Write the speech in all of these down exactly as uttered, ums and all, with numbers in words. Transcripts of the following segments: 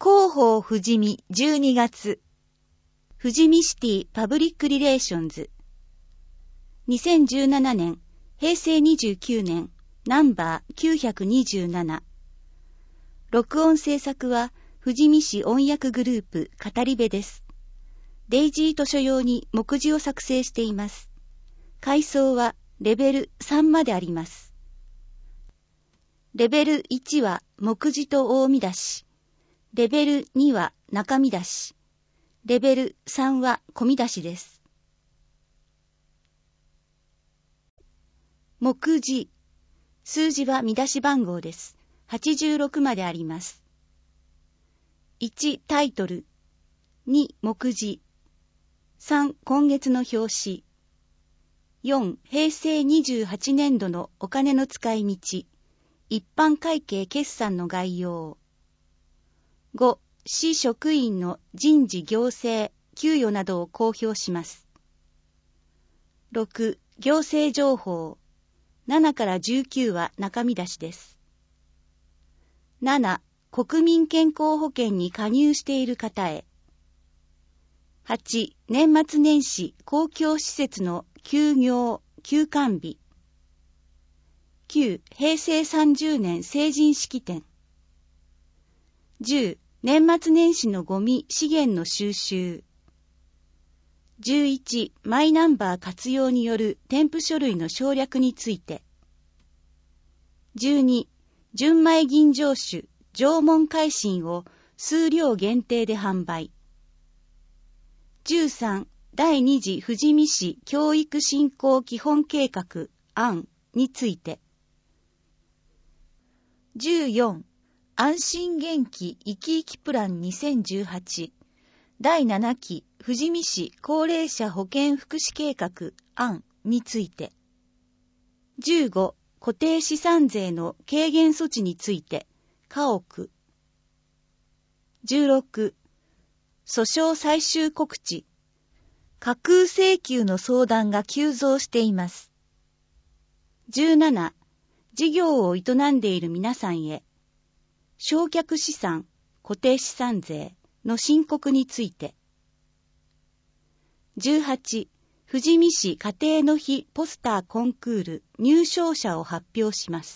広報富士見じゅうにがつ富士見シティパブリックリレーションズにせんじゅうななねんへいせいにじゅうきゅうねんナンバーきゅうひゃくにじゅうなな録音制作は富士見市音訳グループ語り部です。デイジー図書用に目次を作成しています。階層はレベルさんまであります。レベルいちは目次と大見出し。レベルには中見出し。レベルさんは小見出しです。目次。数字は見出し番号です。はちじゅうろくまであります。いちタイトル。に目次。さん今月の表紙。よんへいせいにじゅうはちねんどのお金の使い道。一般会計決算の概要。ご市職員の人事行政、給与などを公表します。ろく行政情報。ななからじゅうきゅうは中身出しです。なな国民健康保険に加入している方へ。はち年末年始公共施設の休業、休館日。きゅうへいせいさんじゅうねん成人式典。じゅう年末年始のゴミ資源の収集。じゅういちマイナンバー活用による添付書類の省略について。じゅうに純米吟醸酒縄文海進を数量限定で販売。じゅうさん第二次富士見市教育振興基本計画案について。じゅうよん安心元気生き生きプランにせんじゅうはちだいななき富士見市高齢者保健福祉計画案について。じゅうご固定資産税の軽減措置について家屋。じゅうろく訴訟最終告知。架空請求の相談が急増しています。じゅうなな事業を営んでいる皆さんへ。償却資産、固定資産税の申告について。じゅうはち富士見市家庭の日ポスターコンクール入賞者を発表します。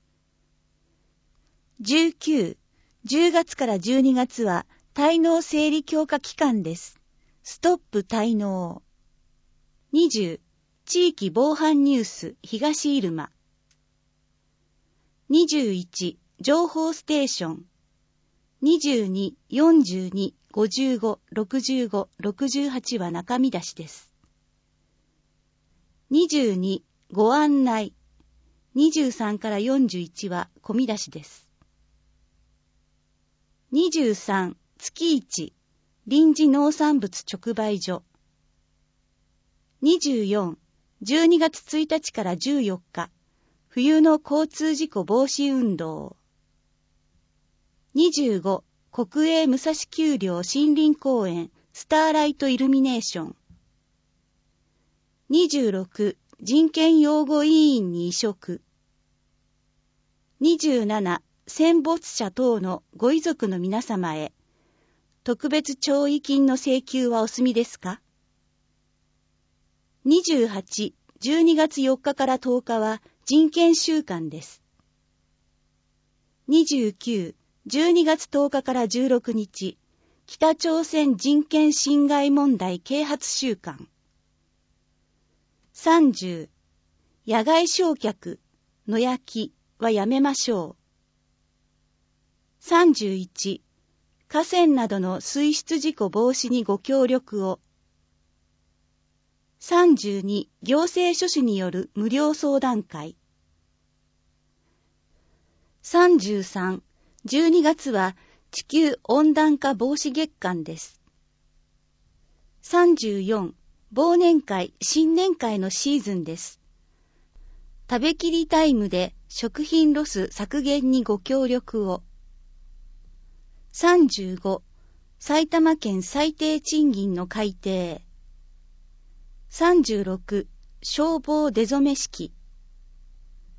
じゅうきゅう、じゅうがつからじゅうにがつは滞納整理強化期間です。ストップ滞納。にじゅう地域防犯ニュース東入間。にじゅういち情報ステーション。にじゅうに、よんじゅうに、ごじゅうご、ろくじゅうご、ろくじゅうはちは中身出しです。にじゅうに、ご案内。にじゅうさんからよんじゅういちは小見出しです。にじゅうさん、月いち、臨時農産物直売所。にじゅうよん、じゅうにがつついたちからじゅうよっか、冬の交通事故防止運動。にじゅうご、国営武蔵丘陵森林公園スターライトイルミネーション。にじゅうろく、人権擁護委員に委嘱。にじゅうなな、戦没者等のご遺族の皆様へ、特別弔慰金の請求はお済みですか？にじゅうはち、じゅうにがつよっかからとおかは人権週間です。にじゅうきゅう、じゅうにがつとおかからじゅうろくにち、北朝鮮人権侵害問題啓発週間。さんじゅう、野外焼却、野焼きはやめましょう。さんじゅういち、河川などの水質事故防止にご協力を。さんじゅうに、行政書士による無料相談会。さんじゅうさん、じゅうにがつは地球温暖化防止月間です。さんじゅうよん、忘年会、新年会のシーズンです。食べきりタイムで食品ロス削減にご協力を。さんじゅうご、埼玉県最低賃金の改定。さんじゅうろく、消防出初め式。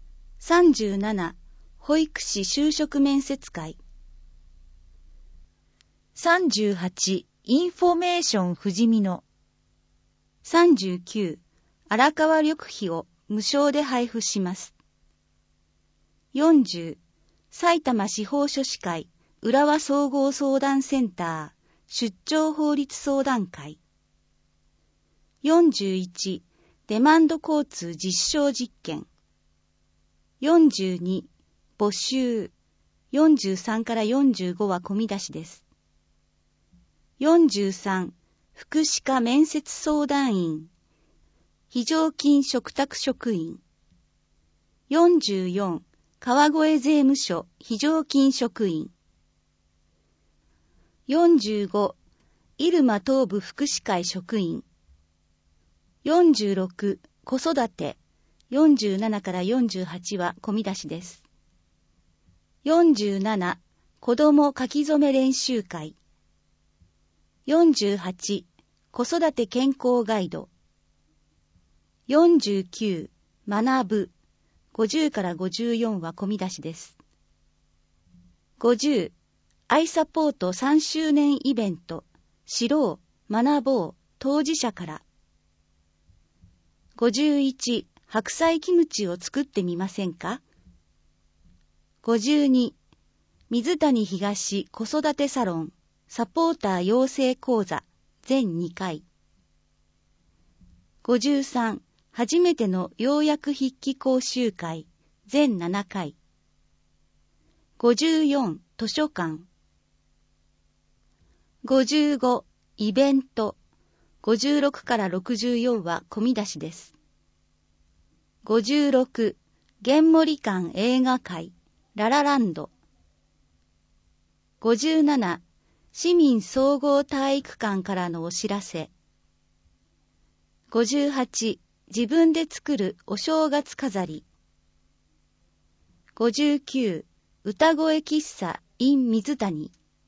さんじゅうなな、保育士就職面接会。 さんじゅうはち、インフォメーションふじみの。 さんじゅうきゅう、荒川緑費を無償で配布します。よんじゅう、埼玉司法書士会浦和総合相談センター出張法律相談会。よんじゅういち、デマンド交通実証実験。よんじゅうに、募集。よんじゅうさんからよんじゅうごは込み出しです。よんじゅうさん、福祉課面接相談員。非常勤嘱託職員。よんじゅうよん、川越税務署非常勤職員。よんじゅうご、入間東部福祉会職員。よんじゅうろく、子育て。よんじゅうななからよんじゅうはちは込み出しです。よんじゅうなな、子ども書き初め練習会。よんじゅうはち、子育て健康ガイド。よんじゅうきゅう、学ぶ。ごじゅうからごじゅうよんは込み出しです。ごじゅう、アイサポートさんしゅうねんイベント。知ろう、学ぼう、当事者から。ごじゅういち、白菜キムチを作ってみませんか？ごじゅうに、水谷東子育てサロンサポーター養成講座全にかい。ごじゅうさん、初めての要約筆記講習会全ななかい。ごじゅうよん、図書館。ごじゅうご、イベント。ごじゅうろくからろくじゅうよんは込み出しです。ごじゅうろく、玄森館映画会ララランド。ごじゅうなな、市民総合体育館からのお知らせ。ごじゅうはち、自分で作るお正月飾り。ごじゅうきゅう、歌声喫茶 in 水谷。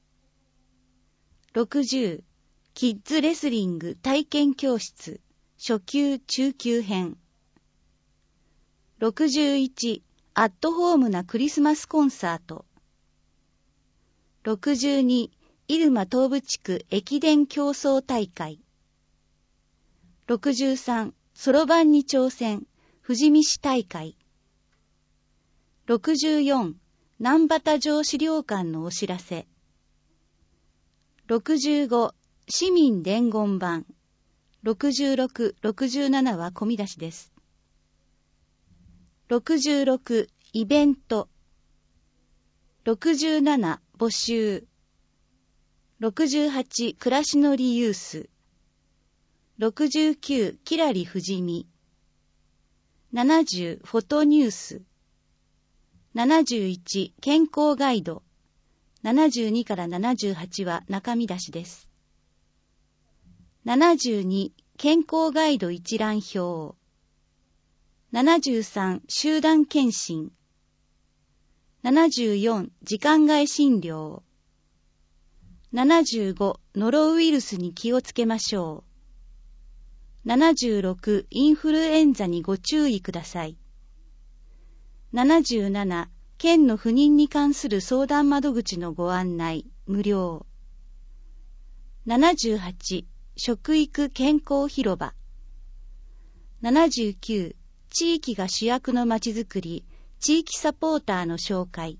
ろくじゅう、キッズレスリング体験教室初級中級編。ろくじゅういち、アットホームなクリスマスコンサート。ろくじゅうに、入間東部地区駅伝競争大会。ろくじゅうさん、そろばんに挑戦富士見市大会。ろくじゅうよん、南畑城資料館のお知らせ。ろくじゅうご、市民伝言板。ろくじゅうろく、ろくじゅうななは込み出しです。ろくじゅうろく、イベント。ろくじゅうなな、募集。ろくじゅうはち、暮らしのリユース。ろくじゅうきゅう、きらりふじみ。ななじゅう、フォトニュース。ななじゅういち、健康ガイド。ななじゅうにからななじゅうはちは中身出しです。ななじゅうに、健康ガイド一覧表。ななじゅうさん、集団検診。ななじゅうよん、時間外診療。ななじゅうご、ノロウイルスに気をつけましょう。ななじゅうろく、インフルエンザにご注意ください。ななじゅうなな、県の不妊に関する相談窓口のご案内、無料。ななじゅうはち、食育健康広場。ななじゅうきゅう、地域が主役のまちづくり、地域サポーターの紹介。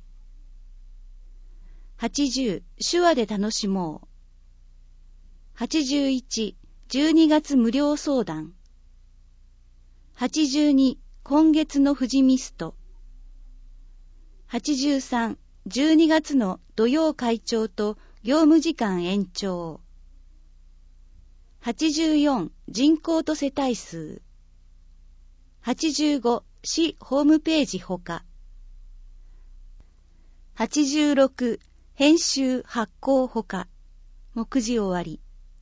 はちじゅう、手話で楽しもう。はちじゅういち、じゅうにがつ無料相談。はちじゅうに、今月の富士ミスト。はちじゅうさん、じゅうにがつの土曜会長と業務時間延長。はちじゅうよん、人口と世帯数。はちじゅうご、市ホームページほか。はちじゅうろく、編集発行ほか。目次終わり。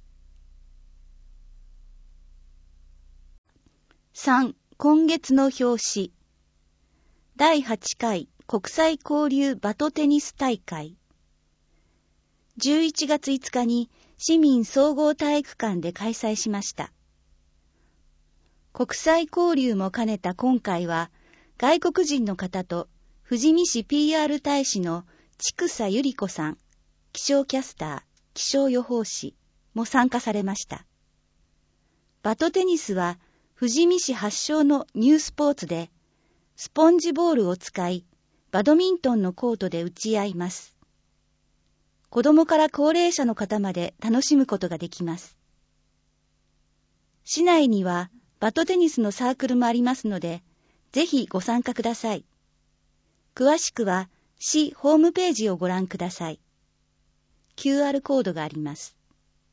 さん、今月の表紙。だいはちかい国際交流バトテニス大会。じゅういちがついつかに市民総合体育館で開催しました。国際交流も兼ねた今回は、外国人の方と富士見市 ピーアール 大使の千草ゆり子さん、気象キャスター、 気象予報士も参加されました。バトテニスは富士見市発祥のニュースポーツで、スポンジボールを使い、バドミントンのコートで打ち合います。子供から高齢者の方まで楽しむことができます。市内にはバトテニスのサークルもありますので、ぜひご参加ください。詳しくは市ホームページをご覧ください。キューアール コードがあります。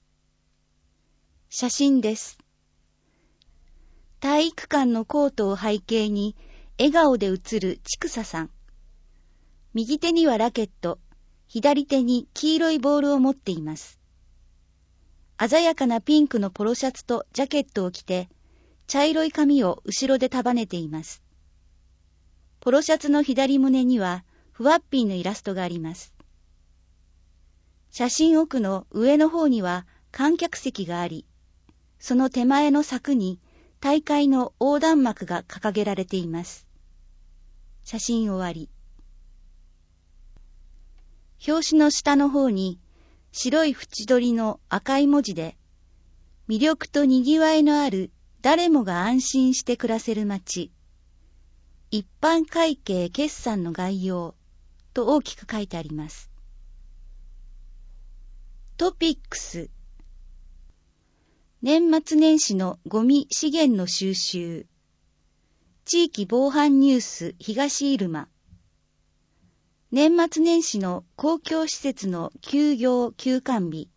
写真です。体育館のコートを背景に笑顔で写るちくささん。右手にはラケット、左手に黄色いボールを持っています。鮮やかなピンクのポロシャツとジャケットを着て、茶色い髪を後ろで束ねています。ポロシャツの左胸にはフワッピーのイラストがあります。写真奥の上の方には観客席があり、その手前の柵に大会の横断幕が掲げられています。写真終わり。表紙の下の方に白い縁取りの赤い文字で、魅力とにぎわいのある誰もが安心して暮らせる街、一般会計決算の概要と大きく書いてあります。トピックス。年末年始のゴミ資源の収集。地域防犯ニュース東入間。年末年始の公共施設の休業休館日。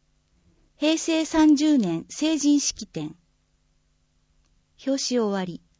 平成さんじゅうねん成人式典。表紙終わり。